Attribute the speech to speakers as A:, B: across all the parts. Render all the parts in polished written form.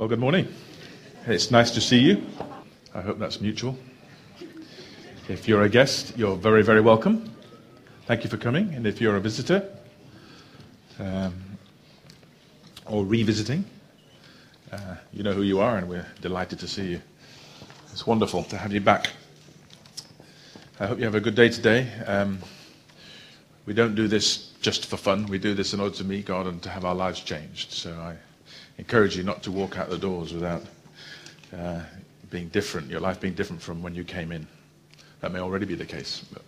A: Well, good morning. It's nice to see you. I hope that's mutual. If you're a guest, you're very, very welcome. Thank you for coming. And if you're a visitor or revisiting, you know who you are, and we're delighted to see you. It's wonderful to have you back. I hope you have a good day today. We don't do this just for fun. We do this in order to meet God and to have our lives changed. So I encourage you not to walk out the doors without being different, your life being different from when you came in. That may already be the case. But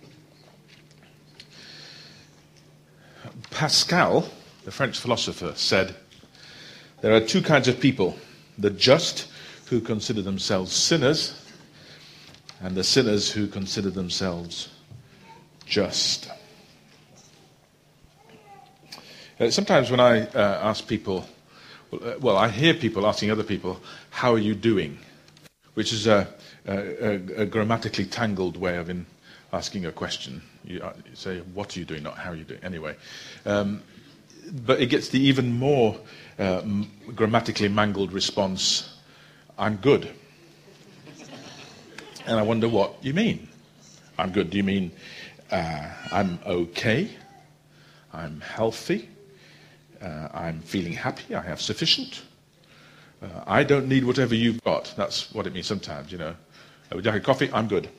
A: Pascal, the French philosopher, said, there are two kinds of people, the just who consider themselves sinners and the sinners who consider themselves just. Sometimes when I ask people, I hear people asking other people, how are you doing? Which is a grammatically tangled way of asking a question. You say, what are you doing, not how are you doing. Anyway, but it gets the even more grammatically mangled response, I'm good. And I wonder what you mean. I'm good. Do you mean I'm okay? I'm healthy? I'm feeling happy? I have sufficient? I don't need whatever you've got. That's what it means sometimes, you know. Would you like a coffee? I'm good.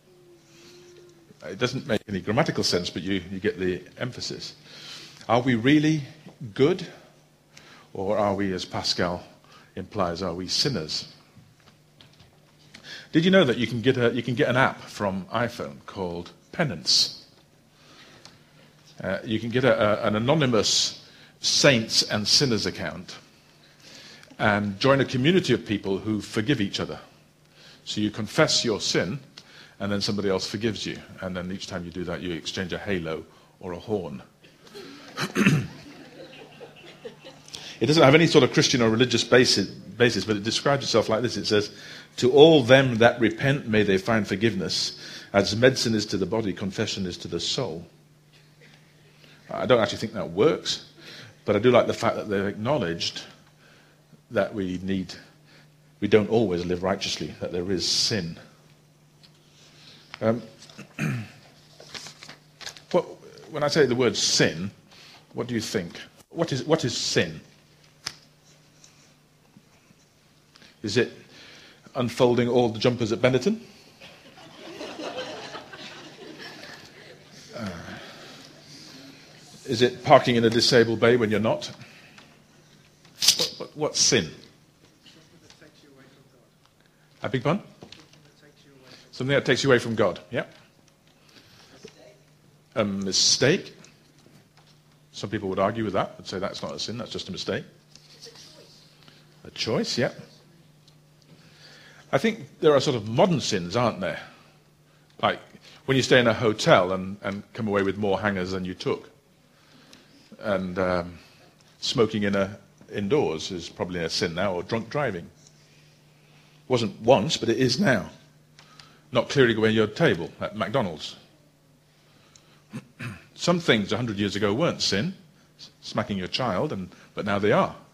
A: It doesn't make any grammatical sense, but you get the emphasis. Are we really good? Or are we, as Pascal implies, are we sinners? Did you know that you can get an app from iPhone called Penance? You can get an anonymous saints and sinners account and join a community of people who forgive each other. So you confess your sin, and then somebody else forgives you. And then each time you do that, you exchange a halo or a horn. It doesn't have any sort of Christian or religious basis, but it describes itself like this. It says, to all them that repent, may they find forgiveness. As medicine is to the body, confession is to the soul. I don't actually think that works, but I do like the fact that they've acknowledged that we don't always live righteously, that there is sin. When I say the word sin, what do you think? What is sin? Is it unfolding all the jumpers at Benetton? Is it parking in a disabled bay when you're not? What's sin? A big pun? Something that takes you away from God. Yeah. A mistake. Some people would argue with that, would say that's not a sin, that's just a mistake. A choice, yeah. I think there are sort of modern sins, aren't there? Like when you stay in a hotel and come away with more hangers than you took. And smoking indoors is probably a sin now, or drunk driving. Wasn't once, but it is now. Not clearing away your table at McDonald's. Some things 100 years ago weren't sin, smacking your child, but now they are.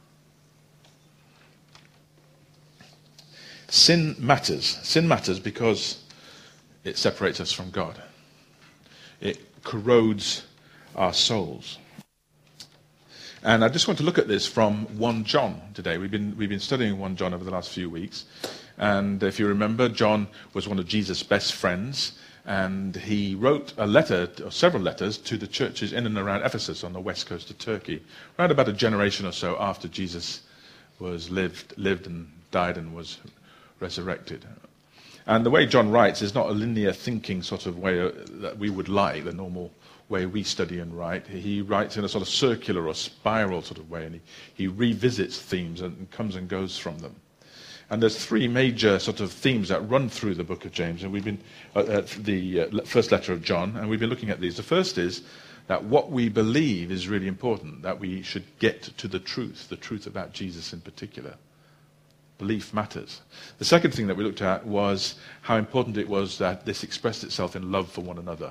A: Sin matters. Sin matters because it separates us from God. It corrodes our souls. And I just want to look at this from 1 John today. We've been studying 1 John over the last few weeks. And if you remember, John was one of Jesus' best friends. And he wrote a letter, or several letters, to the churches in and around Ephesus on the west coast of Turkey, around about a generation or so after Jesus was lived and died and was resurrected. And the way John writes is not a linear thinking sort of way that we would like, the normal way we study and write. He writes in a sort of circular or spiral sort of way, and he revisits themes and comes and goes from them. And there's three major sort of themes that run through the book of James, and we've been at the first letter of John, and we've been looking at these. The first is that what we believe is really important, that we should get to the truth about Jesus in particular. Belief matters. The second thing that we looked at was how important it was that this expressed itself in love for one another,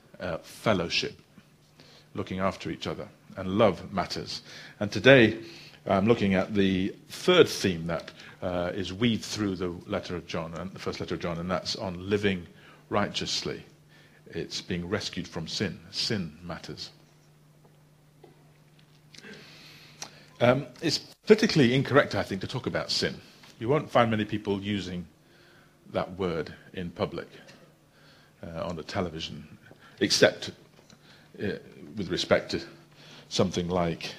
A: fellowship, looking after each other, and love matters. And today I'm looking at the third theme that is weaved through the letter of John, and the first letter of John, and that's on living righteously. It's being rescued from sin. Sin matters. It's politically incorrect, I think, to talk about sin. You won't find many people using that word in public, on the television, except with respect to something like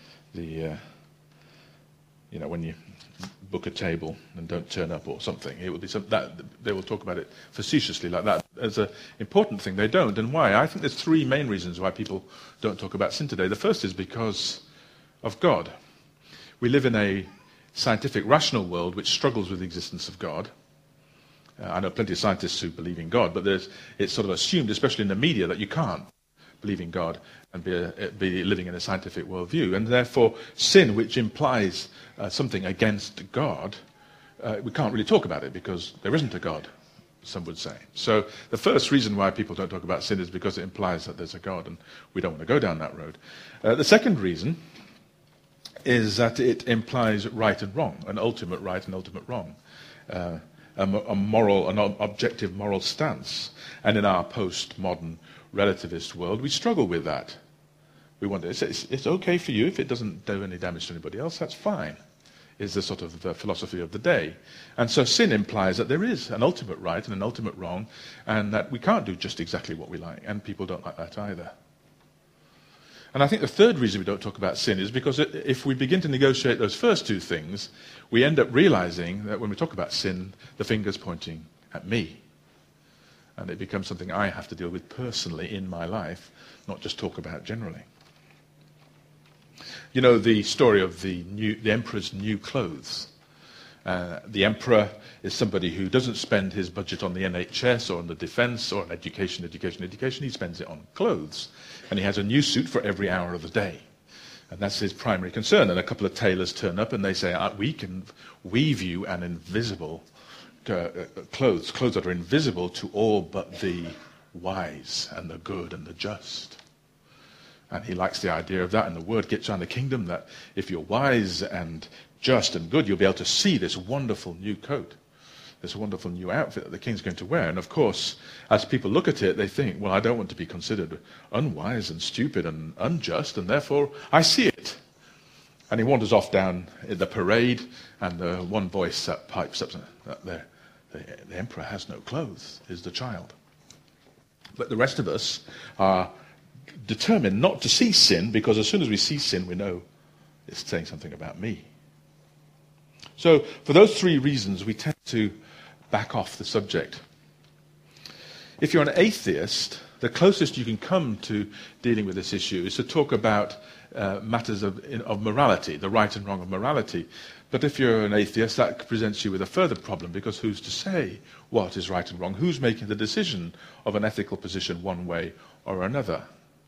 A: when you book a table and don't turn up or something. It would be that they will talk about it facetiously like that. As an important thing, they don't. And why? I think there's three main reasons why people don't talk about sin today. The first is because of God. We live in a scientific, rational world which struggles with the existence of God. I know plenty of scientists who believe in God, but it's sort of assumed, especially in the media, that you can't believe in God and be living in a scientific worldview. And therefore, sin, which implies something against God, we can't really talk about it because there isn't a God, some would say. So the first reason why people don't talk about sin is because it implies that there's a God, and we don't want to go down that road. The second reason is that it implies right and wrong, an ultimate right and ultimate wrong, an objective moral stance. And in our postmodern relativist world, we struggle with that. We wonder, it's okay for you if it doesn't do any damage to anybody else, that's fine, is the sort of philosophy of the day. And so sin implies that there is an ultimate right and an ultimate wrong, and that we can't do just exactly what we like, and people don't like that either. And I think the third reason we don't talk about sin is because if we begin to negotiate those first two things, we end up realizing that when we talk about sin, the finger's pointing at me. And it becomes something I have to deal with personally in my life, not just talk about generally. You know the story of the emperor's new clothes. The emperor is somebody who doesn't spend his budget on the NHS or on the defense or on education. He spends it on clothes. And he has a new suit for every hour of the day. And that's his primary concern. And a couple of tailors turn up and they say, we can weave you an invisible clothes that are invisible to all but the wise and the good and the just. And he likes the idea of that, and the word gets around the kingdom that if you're wise and just and good, you'll be able to see this wonderful new coat, this wonderful new outfit that the king's going to wear. And of course, as people look at it, they think, well, I don't want to be considered unwise and stupid and unjust, and therefore I see it. And he wanders off down in the parade, and the one voice that pipes up, the emperor has no clothes, is the child. But the rest of us are determined not to see sin, because as soon as we see sin, we know it's saying something about me. So for those three reasons, we tend to back off the subject. If you're an atheist, the closest you can come to dealing with this issue is to talk about matters of morality, the right and wrong of morality. But if you're an atheist, that presents you with a further problem, because who's to say what is right and wrong? Who's making the decision of an ethical position one way or another?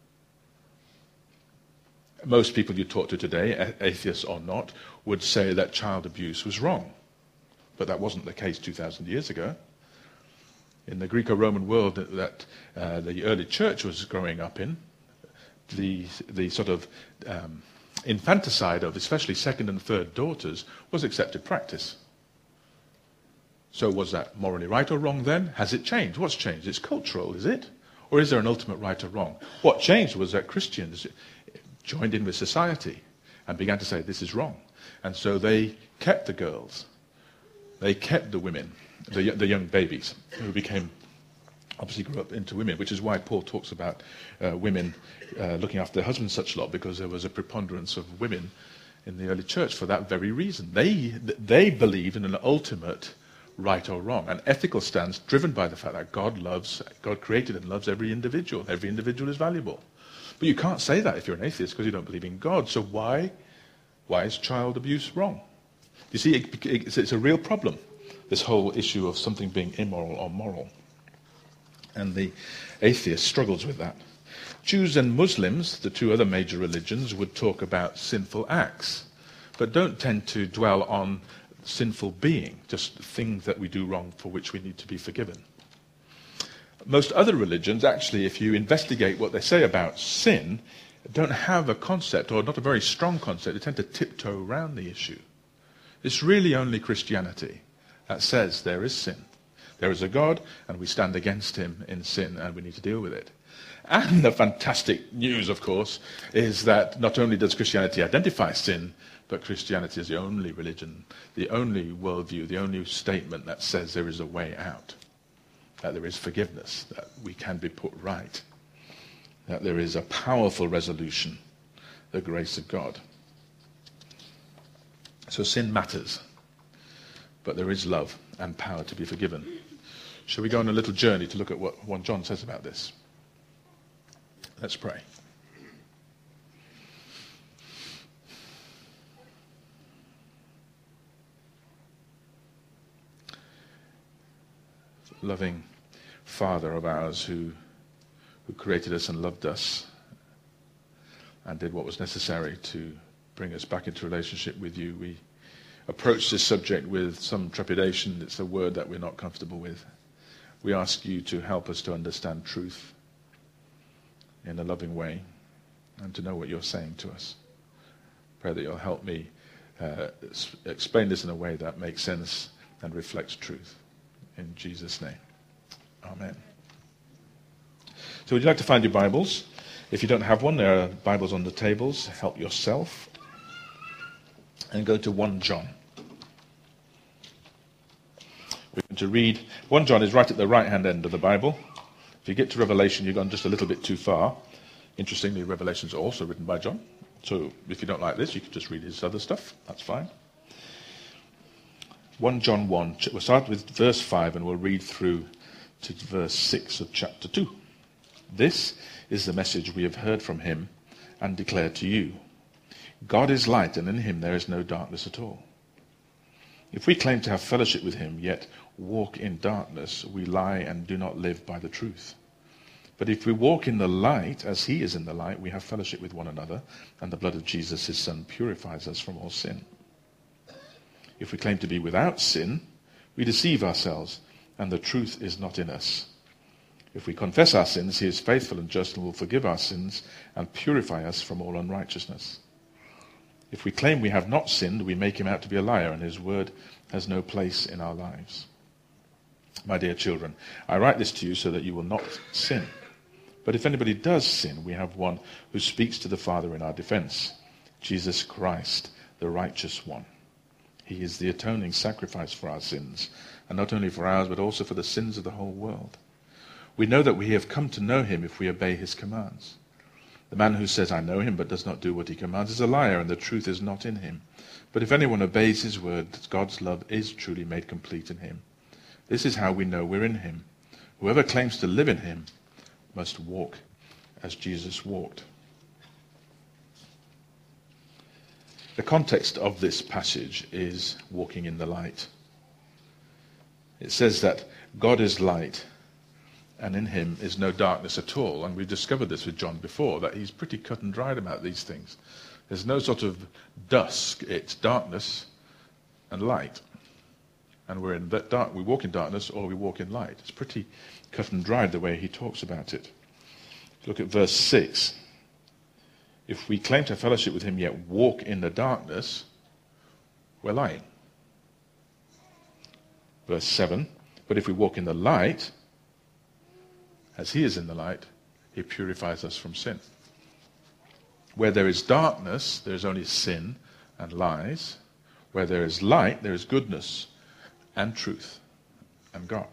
A: Most people you talk to today, atheists or not, would say that child abuse was wrong. But that wasn't the case 2,000 years ago. In the Greco-Roman world that the early church was growing up in, the sort of infanticide of especially second and third daughters was accepted practice. So was that morally right or wrong then? Has it changed? What's changed? It's cultural, is it? Or is there an ultimate right or wrong? What changed was that Christians joined in with society and began to say this is wrong. And so they kept the girls. They kept the women, the young babies, who obviously grew up into women, which is why Paul talks about women looking after their husbands such a lot, because there was a preponderance of women in the early church for that very reason. They believed in an ultimate right or wrong, an ethical stance driven by the fact that God created and loves every individual. Every individual is valuable. But you can't say that if you're an atheist, because you don't believe in God. So why is child abuse wrong? You see, it's a real problem, this whole issue of something being immoral or moral. And the atheist struggles with that. Jews and Muslims, the two other major religions, would talk about sinful acts, but don't tend to dwell on sinful being, just things that we do wrong for which we need to be forgiven. Most other religions, actually, if you investigate what they say about sin, don't have a concept, or not a very strong concept. They tend to tiptoe around the issue. It's really only Christianity that says there is sin. There is a God, and we stand against him in sin, and we need to deal with it. And the fantastic news, of course, is that not only does Christianity identify sin, but Christianity is the only religion, the only worldview, the only statement that says there is a way out, that there is forgiveness, that we can be put right, that there is a powerful resolution, the grace of God. So sin matters, but there is love and power to be forgiven. Shall we go on a little journey to look at what 1 John says about this? Let's pray. Loving Father of ours who created us and loved us and did what was necessary to bring us back into relationship with you, we approach this subject with some trepidation. It's a word that we're not comfortable with. We ask you to help us to understand truth in a loving way and to know what you're saying to us. Pray that you'll help me explain this in a way that makes sense and reflects truth. In Jesus' name. Amen. So would you like to find your Bibles? If you don't have one, there are Bibles on the tables. Help yourself. And go to 1 John. We're going to read. 1 John is right at the right-hand end of the Bible. If you get to Revelation, you've gone just a little bit too far. Interestingly, Revelation is also written by John. So if you don't like this, you can just read his other stuff. That's fine. 1 John 1. We'll start with verse 5 and we'll read through to verse 6 of chapter 2. This is the message we have heard from him and declare to you. God is light, and in him there is no darkness at all. If we claim to have fellowship with him, yet walk in darkness, we lie and do not live by the truth. But if we walk in the light, as he is in the light, we have fellowship with one another, and the blood of Jesus, his Son, purifies us from all sin. If we claim to be without sin, we deceive ourselves, and the truth is not in us. If we confess our sins, he is faithful and just and will forgive our sins and purify us from all unrighteousness. If we claim we have not sinned, we make him out to be a liar, and his word has no place in our lives. My dear children, I write this to you so that you will not sin. But if anybody does sin, we have one who speaks to the Father in our defense, Jesus Christ, the righteous one. He is the atoning sacrifice for our sins, and not only for ours, but also for the sins of the whole world. We know that we have come to know him if we obey his commands. The man who says, I know him, but does not do what he commands is a liar, and the truth is not in him. But if anyone obeys his word, God's love is truly made complete in him. This is how we know we're in him. Whoever claims to live in him must walk as Jesus walked. The context of this passage is walking in the light. It says that God is light, and in him is no darkness at all. And we've discovered this with John before, that he's pretty cut and dried about these things. There's no sort of dusk. It's darkness and light. And we're in that dark. We walk in darkness or we walk in light. It's pretty cut and dried the way he talks about it. Look at verse 6. If we claim to have fellowship with him yet walk in the darkness, we're lying. Verse 7. But if we walk in the light, as he is in the light, he purifies us from sin. Where there is darkness, there is only sin and lies. Where there is light, there is goodness and truth and God.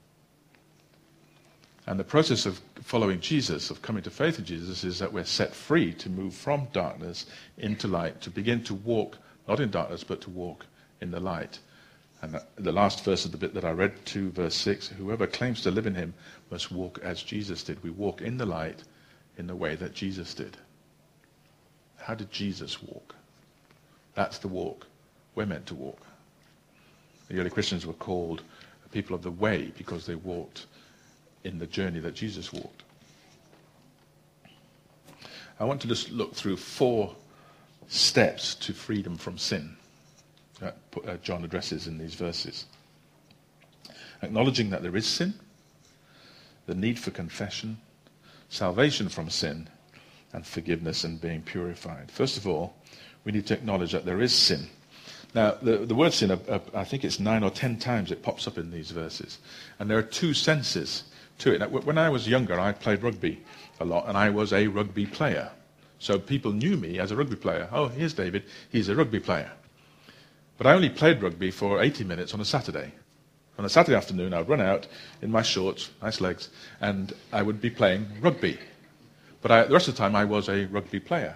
A: And the process of following Jesus, of coming to faith in Jesus, is that we're set free to move from darkness into light, to begin to walk, not in darkness, but to walk in the light. And the last verse of the bit that I read to, verse 6, whoever claims to live in him must walk as Jesus did. We walk in the light in the way that Jesus did. How did Jesus walk? That's the walk we're meant to walk. The early Christians were called people of the way because they walked in the journey that Jesus walked. I want to just look through 4 steps to freedom from sin that John addresses in these verses. Acknowledging that there is sin, the need for confession, salvation from sin, and forgiveness and being purified. First of all, we need to acknowledge that there is sin. Now, the word sin, I think it's 9 or 10 times it pops up in these verses. And there are two senses to it. Now, when I was younger, I played rugby a lot, and I was a rugby player. So people knew me as a rugby player. Oh, here's David, he's a rugby player. But I only played rugby for 80 minutes on a Saturday. On a Saturday afternoon, I would run out in my shorts, nice legs, and I would be playing rugby. But the rest of the time, I was a rugby player.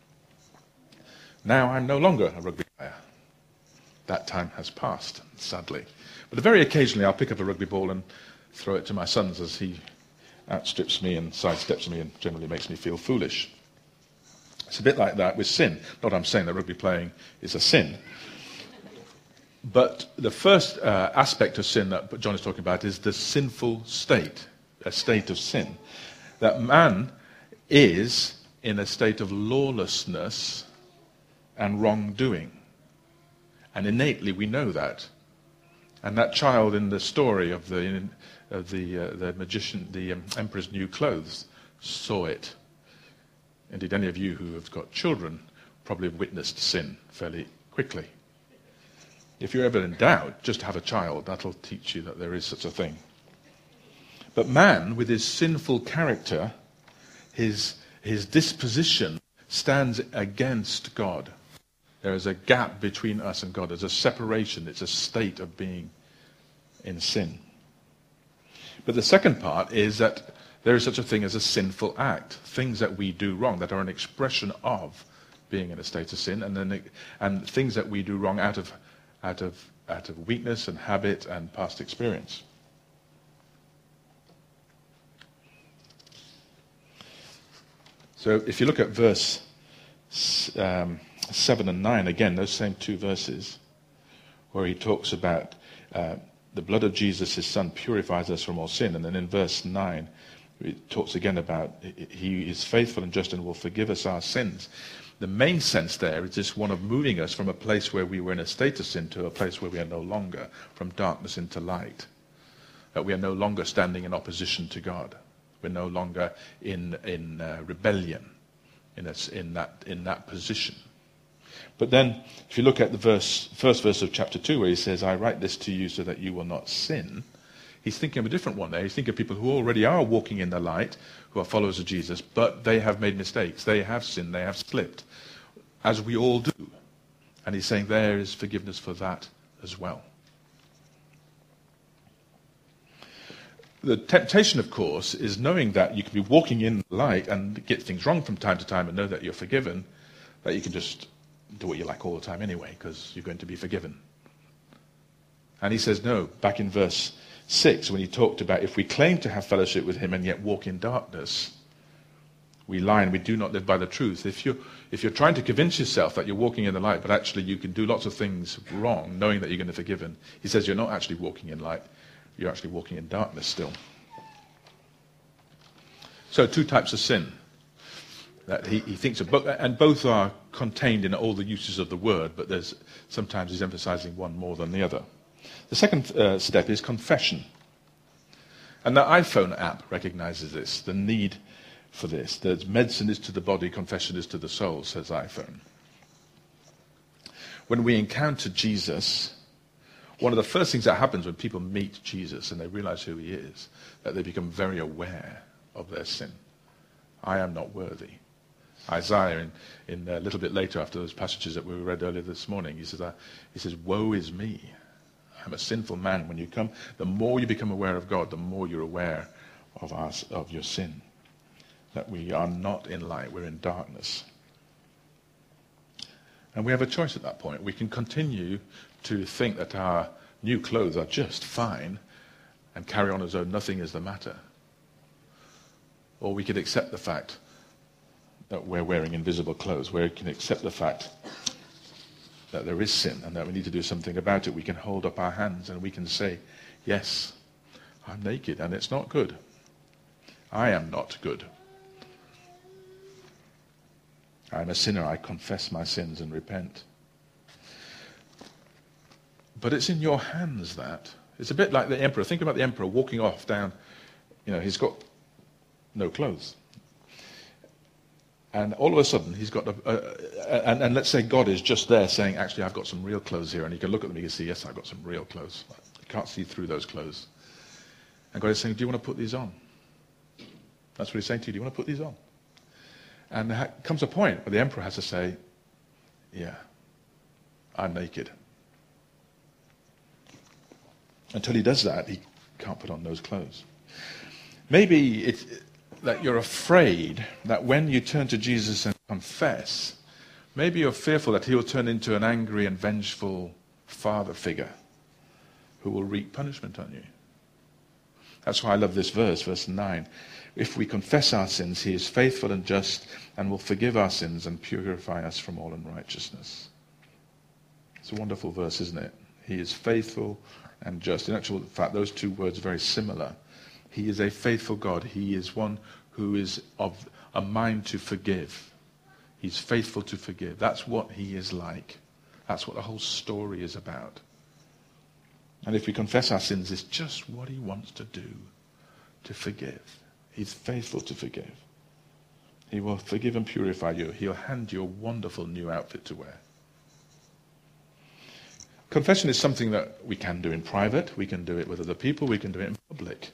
A: Now I'm no longer a rugby player. That time has passed, sadly. But very occasionally I'll pick up a rugby ball and throw it to my sons as he outstrips me and sidesteps me and generally makes me feel foolish. It's a bit like that with sin. Not I'm saying that rugby playing is a sin. But the first aspect of sin that John is talking about is the sinful state, a state of sin. That man is in a state of lawlessness and wrongdoing. And innately we know that. And that child in the story of the magician, the emperor's new clothes, saw it. Indeed, any of you who have got children probably have witnessed sin fairly quickly. If you're ever in doubt, just have a child. That'll teach you that there is such a thing. But man, with his sinful character, his disposition stands against God. There is a gap between us and God. There's a separation. It's a state of being in sin. But the second part is that there is such a thing as a sinful act. Things that we do wrong that are an expression of being in a state of sin, and things that we do wrong out of weakness and habit and past experience. So if you look at verse 7 and 9, again, those same two verses, where he talks about the blood of Jesus, his son, purifies us from all sin. And then in verse 9, it talks again about he is faithful and just and will forgive us our sins. The main sense there is just one of moving us from a place where we were in a state of sin to a place where we are no longer, from darkness into light. That we are no longer standing in opposition to God. We're no longer in rebellion in that position. But then, if you look at the first verse of chapter 2, where he says, I write this to you so that you will not sin, he's thinking of a different one there. He's thinking of people who already are walking in the light, who are followers of Jesus, but they have made mistakes. They have sinned. They have slipped, as we all do. And he's saying there is forgiveness for that as well. The temptation, of course, is knowing that you can be walking in the light and get things wrong from time to time and know that you're forgiven, that you can just do what you like all the time anyway, because you're going to be forgiven. And he says no, back in verse 6, when he talked about if we claim to have fellowship with him and yet walk in darkness, we lie and we do not live by the truth. If you're trying to convince yourself that you're walking in the light, but actually you can do lots of things wrong, knowing that you're going to be forgiven, he says you're not actually walking in light, you're actually walking in darkness still. So two types of sin that he thinks of, and both are contained in all the uses of the word, but sometimes he's emphasizing one more than the other. The second step is confession. And the iPhone app recognizes this, the need for this. That medicine is to the body, confession is to the soul, says iPhone. When we encounter Jesus, one of the first things that happens when people meet Jesus and they realize who he is, that they become very aware of their sin. I am not worthy. Isaiah, in a little bit later after those passages that we read earlier this morning, he says, woe is me. I'm a sinful man. When you come, the more you become aware of God, the more you're aware of your sin. That we are not in light, we're in darkness. And we have a choice at that point. We can continue to think that our new clothes are just fine and carry on as though nothing is the matter. Or we could accept the fact that we're wearing invisible clothes, where we can accept the fact that there is sin and that we need to do something about it. We can hold up our hands and we can say, yes, I'm naked and it's not good. I am not good. I'm a sinner. I confess my sins and repent. But it's in your hands that. It's a bit like the emperor. Think about the emperor walking off down, he's got no clothes. And all of a sudden, he's got and let's say God is just there saying, actually, I've got some real clothes here. And he can look at them and he can see, yes, I've got some real clothes. You can't see through those clothes. And God is saying, do you want to put these on? That's what he's saying to you. Do you want to put these on? And there comes a point where the emperor has to say, yeah, I'm naked. Until he does that, he can't put on those clothes. Maybe it's that you're afraid that when you turn to Jesus and confess, maybe you're fearful that he will turn into an angry and vengeful father figure who will wreak punishment on you. That's why I love this verse, verse 9. If we confess our sins, he is faithful and just and will forgive our sins and purify us from all unrighteousness. It's a wonderful verse, isn't it? He is faithful and just. In actual fact, those two words are very similar. He is a faithful God. He is one who is of a mind to forgive. He's faithful to forgive. That's what he is like. That's what the whole story is about. And if we confess our sins, it's just what he wants to do, to forgive. He's faithful to forgive. He will forgive and purify you. He'll hand you a wonderful new outfit to wear. Confession is something that we can do in private. We can do it with other people. We can do it in public.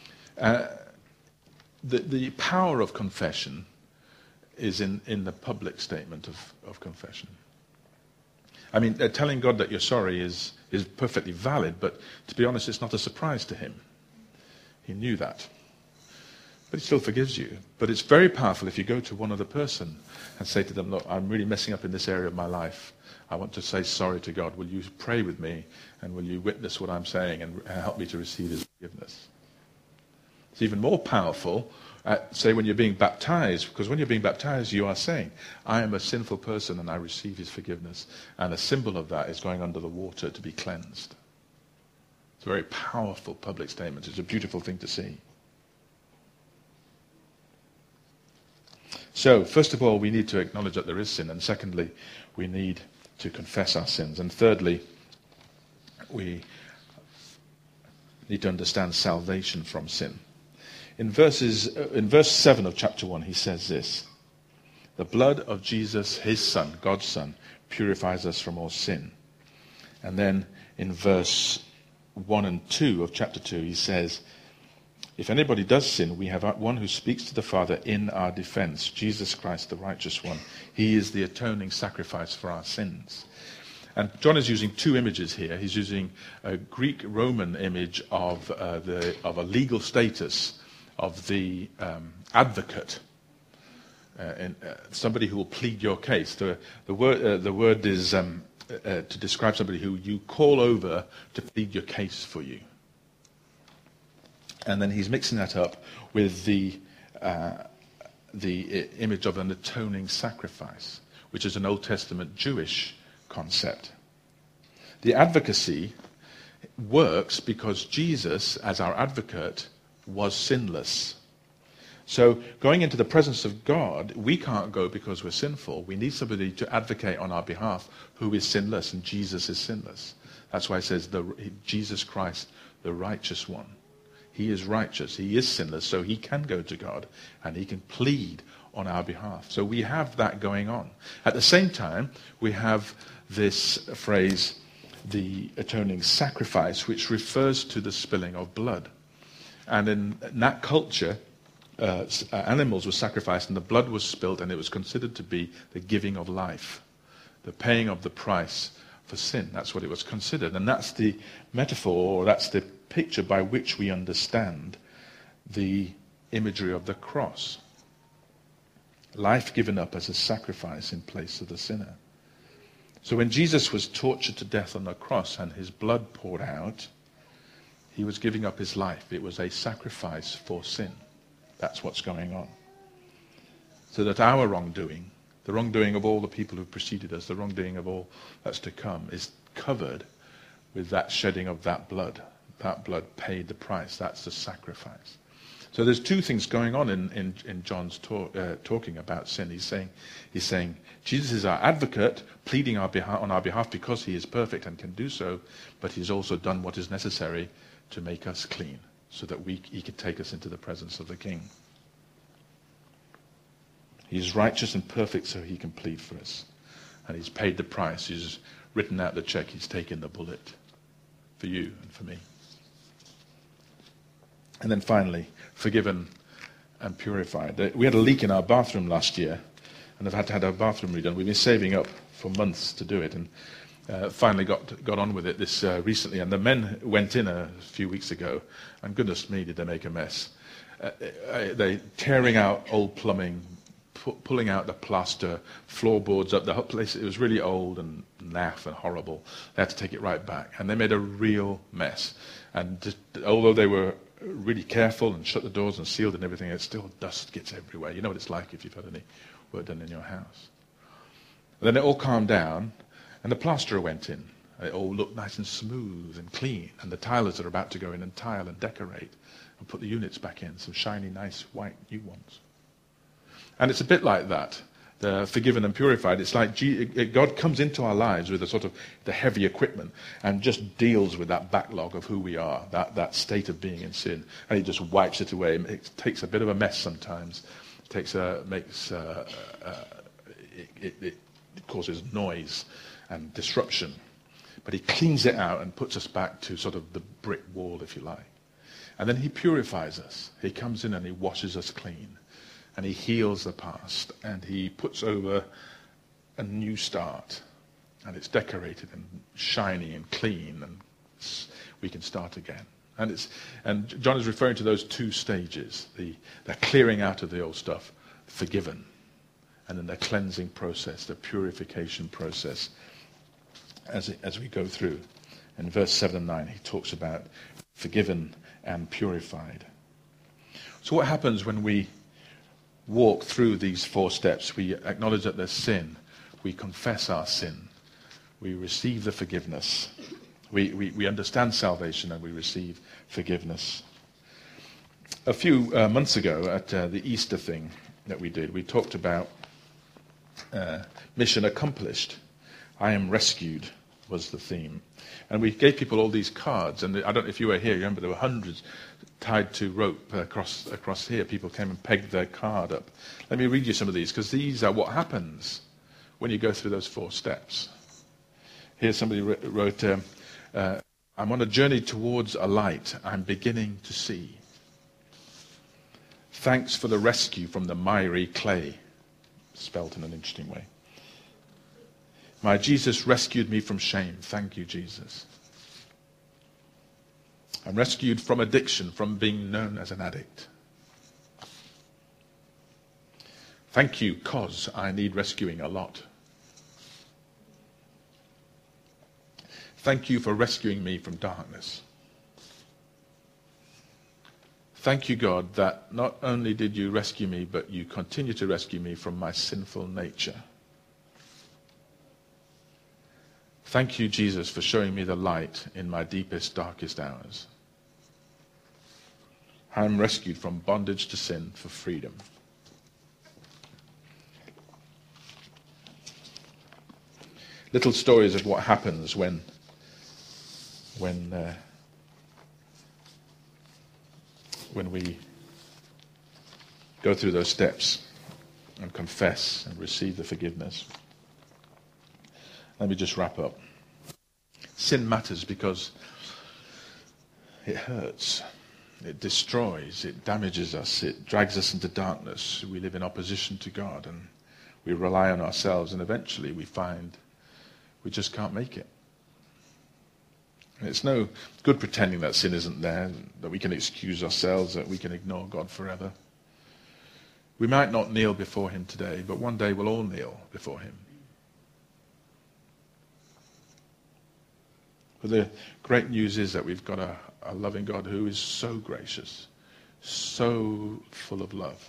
A: The power of confession is in the public statement of confession. I mean, telling God that you're sorry is perfectly valid, but to be honest, it's not a surprise to him. He knew that. But he still forgives you. But it's very powerful if you go to one other person and say to them, look, I'm really messing up in this area of my life. I want to say sorry to God. Will you pray with me? And will you witness what I'm saying and help me to receive his forgiveness? It's even more powerful, say, when you're being baptized, because when you're being baptized, you are saying, I am a sinful person and I receive his forgiveness. And a symbol of that is going under the water to be cleansed. It's a very powerful public statement. It's a beautiful thing to see. So, first of all, we need to acknowledge that there is sin. And secondly, we need to confess our sins. And thirdly, we need to understand salvation from sin. In verse 7 of chapter 1, he says this: the blood of Jesus, his Son, God's Son, purifies us from all sin. And then in verse 1 and 2 of chapter 2, he says, if anybody does sin, we have one who speaks to the Father in our defense, Jesus Christ, the righteous one. He is the atoning sacrifice for our sins. And John is using two images here. He's using a Greek-Roman image of a legal status of the advocate, somebody who will plead your case. The word is to describe somebody who you call over to plead your case for you. And then he's mixing that up with the image of an atoning sacrifice, which is an Old Testament Jewish concept. The advocacy works because Jesus, as our advocate, was sinless. So going into the presence of God, we can't go because we're sinful. We need somebody to advocate on our behalf who is sinless, and Jesus is sinless. That's why it says Jesus Christ, the righteous one. He is righteous. He is sinless, so he can go to God and he can plead on our behalf. So we have that going on. At the same time, we have this phrase, the atoning sacrifice, which refers to the spilling of blood. And in that culture, animals were sacrificed and the blood was spilled, and it was considered to be the giving of life, the paying of the price for sin. That's what it was considered. And that's the metaphor, or that's the picture by which we understand the imagery of the cross. Life given up as a sacrifice in place of the sinner. So when Jesus was tortured to death on the cross and his blood poured out, he was giving up his life. It was a sacrifice for sin. That's what's going on. So that our wrongdoing, the wrongdoing of all the people who preceded us, the wrongdoing of all that's to come, is covered with that shedding of that blood. That blood paid the price. That's the sacrifice. So there's two things going on in John's talking about sin. He's saying Jesus is our advocate, pleading on our behalf because he is perfect and can do so, but he's also done what is necessary to make us clean so that he could take us into the presence of the King. He's righteous and perfect so he can plead for us. And he's paid the price. He's written out the check. He's taken the bullet for you and for me. And then finally, forgiven and purified. We had a leak in our bathroom last year, and I've had to have our bathroom redone. We've been saving up for months to do it, and finally got on with it this recently. And the men went in a few weeks ago, and goodness me, did they make a mess. They tearing out old plumbing, pulling out the plaster, floorboards up the whole place. It was really old and naff and horrible. They had to take it right back, and they made a real mess. And just, although they were really careful and shut the doors and sealed and everything, it still dust gets everywhere. You know what it's like if you've had any work done in your house. And then it all calmed down, and the plasterer went in. It all looked nice and smooth and clean, and the tilers are about to go in and tile and decorate and put the units back in, some shiny, nice, white, new ones. And it's a bit like that, the forgiven and purified. It's like God comes into our lives with a sort of the heavy equipment and just deals with that backlog of who we are, that state of being in sin, and he just wipes it away. It takes a bit of a mess sometimes. It causes noise and disruption. But he cleans it out and puts us back to sort of the brick wall, if you like. And then he purifies us. He comes in and he washes us clean. And he heals the past. And he puts over a new start. And it's decorated and shiny and clean. And we can start again. And John is referring to those two stages. The clearing out of the old stuff, forgiven. And then the cleansing process, the purification process as we go through. In verse 7 and 9, he talks about forgiven and purified. So what happens when we walk through these 4 steps? We acknowledge that there's sin. We confess our sin. We receive the forgiveness. We understand salvation and we receive forgiveness. A few months ago at the Easter thing that we did, we talked about mission accomplished. I am rescued was the theme. And we gave people all these cards, and I don't know if you were here, you remember there were hundreds tied to rope across here. People came and pegged their card up. Let me read you some of these, because these are what happens when you go through those 4 steps. Here somebody wrote, I'm on a journey towards a light I'm beginning to see. Thanks for the rescue from the miry clay. Spelt in an interesting way. My Jesus rescued me from shame. Thank you, Jesus. I'm rescued from addiction, from being known as an addict. Thank you, 'cause I need rescuing a lot. Thank you for rescuing me from darkness. Thank you, God, that not only did you rescue me, but you continue to rescue me from my sinful nature. Thank you, Jesus, for showing me the light in my deepest, darkest hours. I'm rescued from bondage to sin for freedom. Little stories of what happens when we go through those steps and confess and receive the forgiveness. Let me just wrap up. Sin matters because it hurts, it destroys, it damages us, it drags us into darkness. We live in opposition to God and we rely on ourselves, and eventually we find we just can't make it. And it's no good pretending that sin isn't there, that we can excuse ourselves, that we can ignore God forever. We might not kneel before him today, but one day we'll all kneel before him. But the great news is that we've got a loving God who is so gracious, so full of love,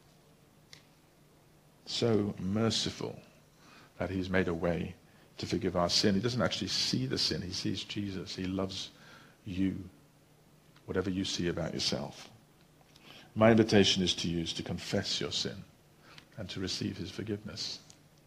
A: so merciful that he's made a way to forgive our sin. He doesn't actually see the sin. He sees Jesus. He loves you, whatever you see about yourself. My invitation is to you is to confess your sin and to receive his forgiveness.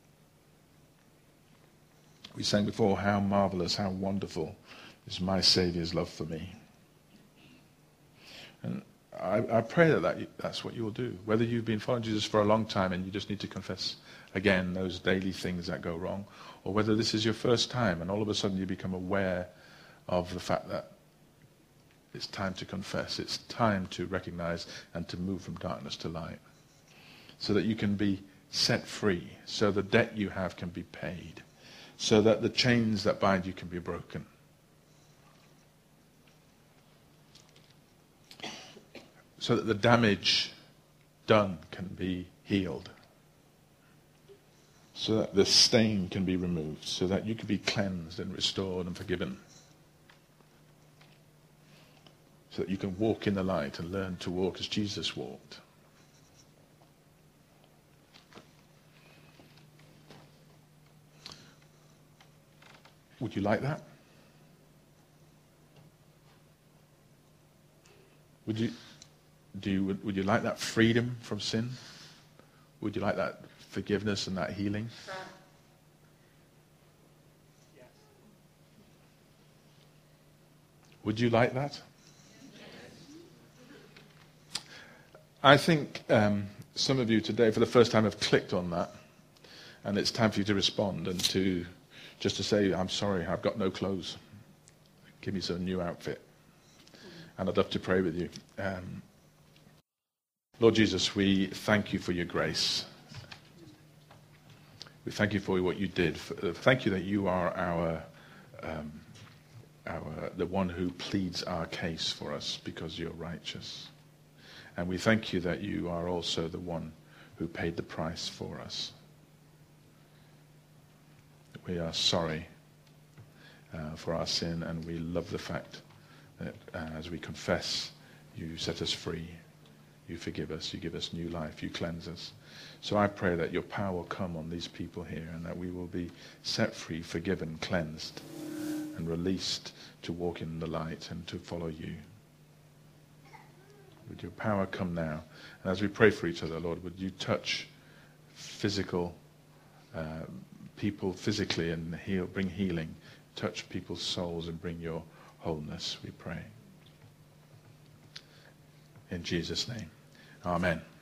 A: We sang before, how marvelous, how wonderful is my Saviour's love for me. And I pray that's what you will do. Whether you've been following Jesus for a long time and you just need to confess again those daily things that go wrong, or whether this is your first time and all of a sudden you become aware of the fact that it's time to confess, it's time to recognize and to move from darkness to light, so that you can be set free, so the debt you have can be paid, so that the chains that bind you can be broken. So that the damage done can be healed. So that the stain can be removed. So that you can be cleansed and restored and forgiven. So that you can walk in the light and learn to walk as Jesus walked. Would you like that? Would you like that freedom from sin? Would you like that forgiveness and that healing?
B: Yes.
A: Would you like that? I think some of you today, for the first time, have clicked on that, and it's time for you to respond and to just to say, I'm sorry, I've got no clothes. Give me some new outfit. And I'd love to pray with you. Lord Jesus, we thank you for your grace. We thank you for what you did. Thank you that you are the one who pleads our case for us because you're righteous. And we thank you that you are also the one who paid the price for us. We are sorry for our sin, and we love the fact that as we confess, you set us free. You forgive us, you give us new life, you cleanse us. So I pray that your power will come on these people here and that we will be set free, forgiven, cleansed, and released to walk in the light and to follow you. Would your power come now? And as we pray for each other, Lord, would you touch physical people physically and bring healing, touch people's souls and bring your wholeness, we pray. In Jesus' name. Amen.